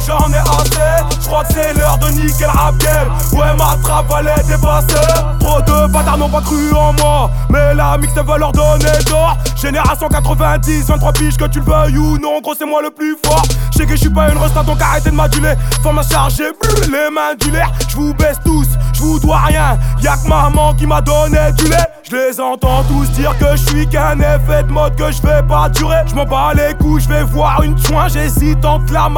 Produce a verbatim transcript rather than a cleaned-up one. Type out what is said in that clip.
j'en ai assez. J'crois que c'est l'heure de niquer le rap game. Ouais, ma trappe allait dépasser. Trop de bâtards n'ont pas cru en moi, mais la mixtape va leur donner tort. Génération quatre-vingt-dix, vingt-trois piges, que tu le veuilles ou non, gros c'est moi le plus fort. J'sais que j'suis pas une resta, donc arrêtez de m'aduler. Forme à charger, bleu, les mains du l'air. J'vous baisse tous, j'vous dois rien. Y'a que maman qui m'a donné du lait. J'les entends tous dire que j'suis qu'un effet de mode, que j'vais pas durer. J'm'en bats les couilles, j'vais voir une joint, j'hésite entre la